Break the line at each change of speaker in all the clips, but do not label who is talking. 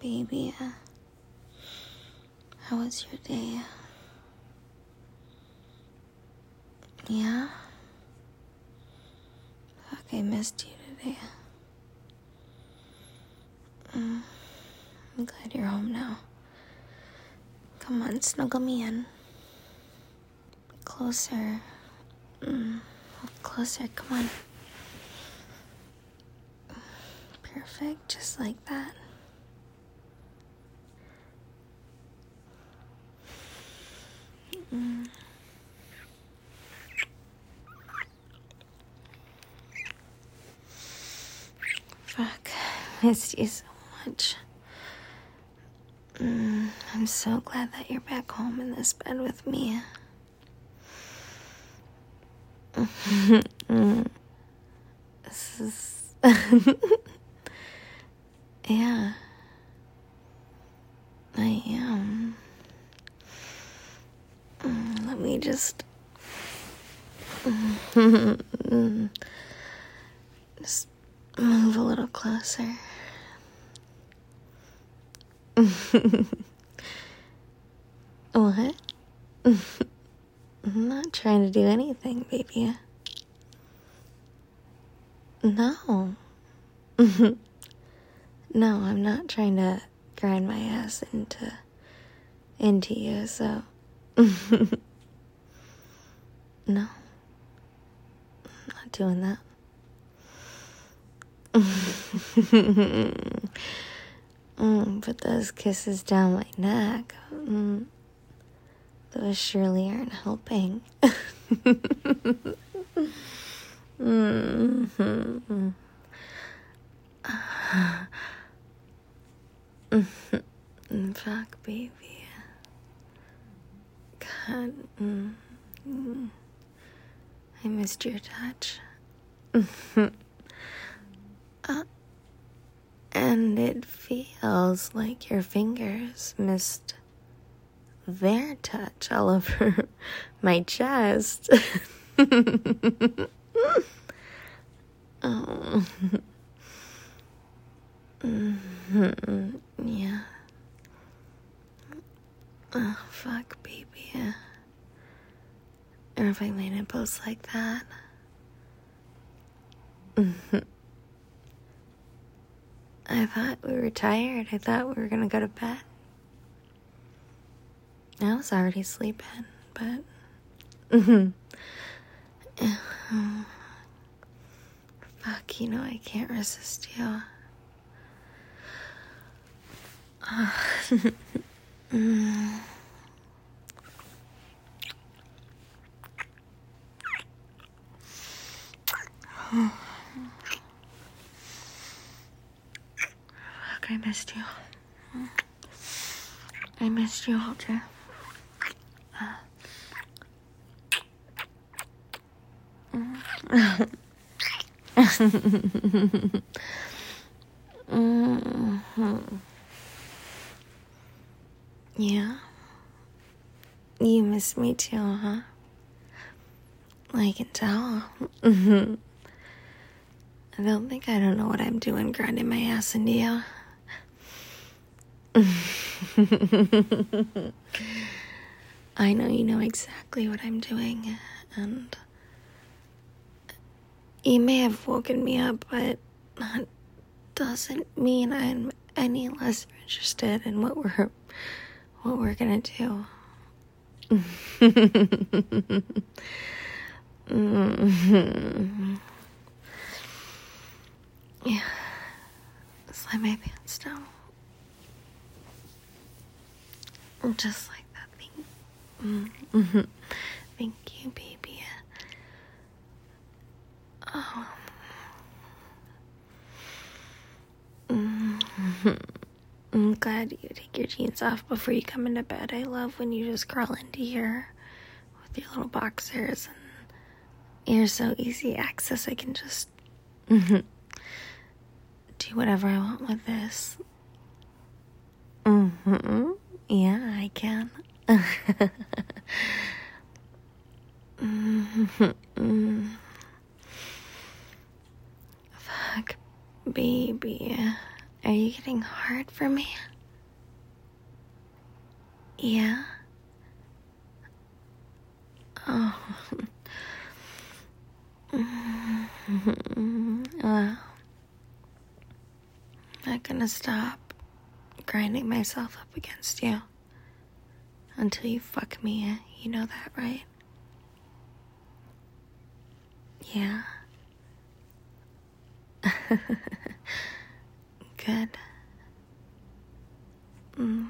baby. How was your day? Yeah? Fuck, I missed you today. I'm glad you're home now. Come on, snuggle me in. Closer. Closer, come on. Perfect, just like that. Fuck, I missed you so much. I'm so glad that you're back home in this bed with me. This is... Yeah. I am. Let me just... Just move a little closer. What? I'm not trying to do anything, baby. No. No, I'm not trying to grind my ass into you, so... No. I'm not doing that. Put those kisses down my neck. Those surely aren't helping. Fuck, baby. God. I missed your touch. And it feels like your fingers missed their touch all over my chest. Oh. Yeah. Oh, fuck, baby. Or if I made it post like that. I thought we were tired. I thought we were gonna go to bed. I was already sleeping, but... Fuck, you know I can't resist you. Fuck, I missed you. I missed you all day. Yeah? You miss me too, huh? I can tell. I don't think I don't know what I'm doing grinding my ass into you. I know you know exactly what I'm doing, and you may have woken me up, but that doesn't mean I'm any less interested in what we're gonna do. Yeah. Slide my pants down. Just like that thing. Thank you, baby. Oh. I'm glad you take your jeans off before you come into bed. I love when you just crawl into here with your little boxers, and you're so easy access. I can just do whatever I want with this. Yeah, I can. Fuck, baby. Are you getting hard for me? Yeah? Oh. Well, I'm not gonna stop grinding myself up against you until you fuck me. You know that, right? Yeah. Good. Come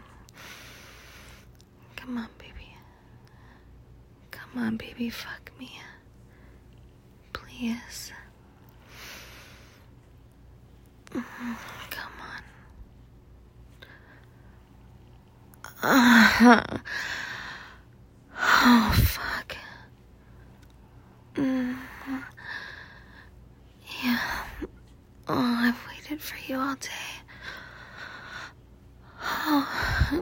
on, baby. Come on, baby, fuck me. Please. Come on. Oh, fuck. Yeah. Oh, I've waited for you all day. Oh.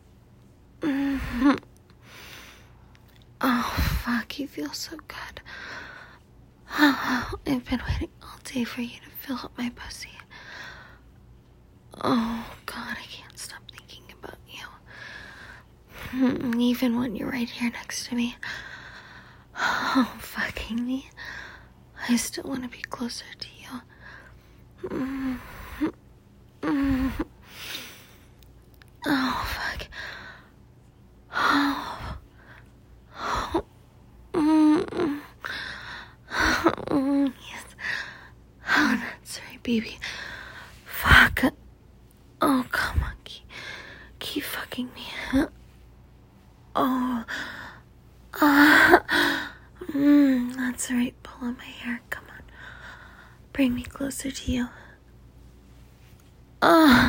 Oh, fuck, you feel so good. Oh, I've been waiting all day for you to fill up my pussy. Oh, God, I can't stop thinking about you. Even when you're right here next to me. Oh, fucking me. I still want to be closer to you. Oh, fuck. Oh. Yes. Oh, that's right, baby. Fuck. Oh, come on. Keep fucking me. Oh. That's right. Pull on my hair. Come on. Bring me closer to you. Oh.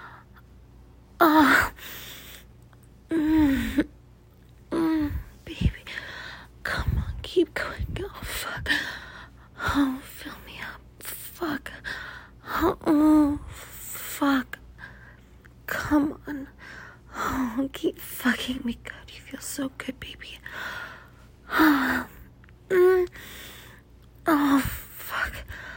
Baby. Come on. Keep going. Oh, fuck. Oh, fill me up. Fuck. Oh, fuck. Come on. Oh, keep fucking me good. You feel so good, baby. Oh, fuck.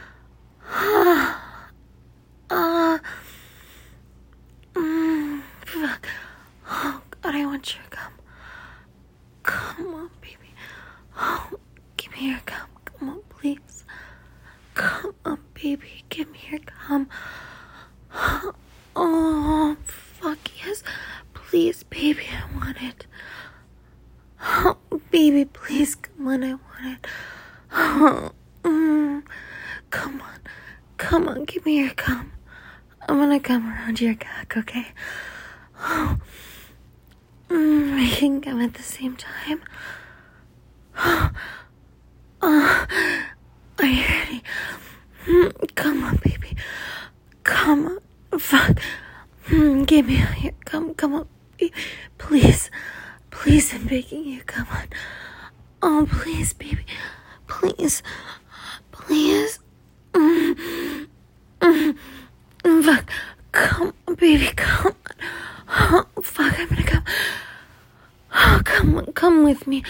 Fuck. Oh, God, I want your cum. Come on, baby. Oh, give me your cum. Come on, please. Come on, baby. Give me your cum. Oh, fuck yes. Please, baby, I want it. Oh, baby, please, come on, I want it. Oh, come on. Come on, give me your cum. I'm gonna come around your cock, okay? Oh, we can come at the same time. Are you ready? Come on, baby. Come on. Fuck. Give me your cum. Come on. Please. Please, I'm begging you. Come on. Oh, please, baby. Please. Please. Fuck. Come on, baby. Come on. Oh, fuck, I'm gonna come. Oh, come on. Come with me.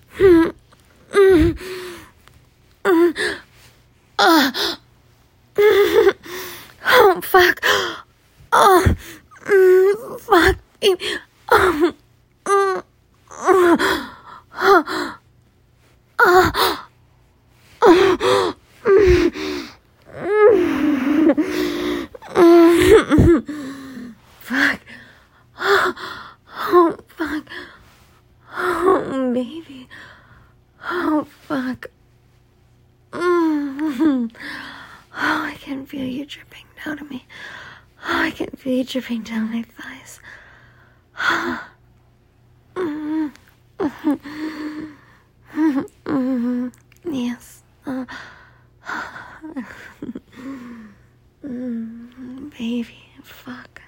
Oh, fuck. Oh, fuck, baby. Oh, fuck. Oh, fuck. Oh, baby. Oh, fuck. Oh, I can feel you dripping down on me. Oh, I can feel you dripping down my thighs. Yes. Baby, fuck.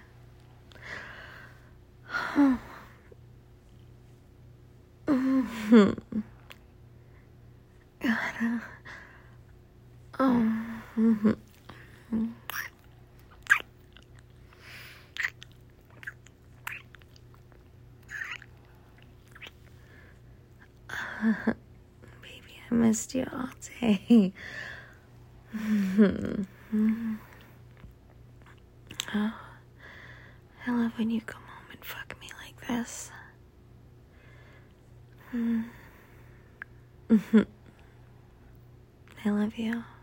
God. Baby, I missed you all day. Oh, I love when you come home and fuck me like this. I love you.